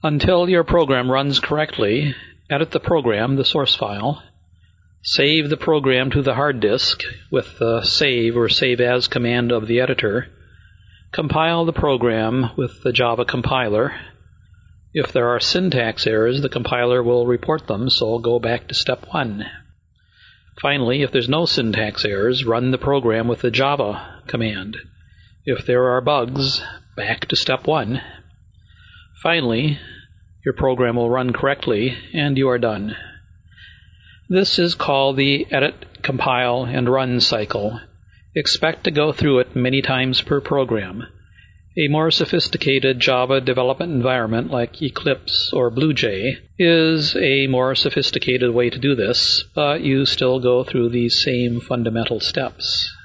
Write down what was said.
Until your program runs correctly, edit the program, the source file, save the program to the hard disk with the save or save as command of the editor, compile the program with the Java compiler. If there are syntax errors, the compiler will report them, so go back to step 1. Finally, if there's no syntax errors, run the program with the Java command. If there are bugs, back to step 1. Finally, your program will run correctly, and you are done. This is called the edit, compile, and run cycle. Expect to go through it many times per program. A more sophisticated Java development environment like Eclipse or BlueJ is a more sophisticated way to do this, but you still go through these same fundamental steps.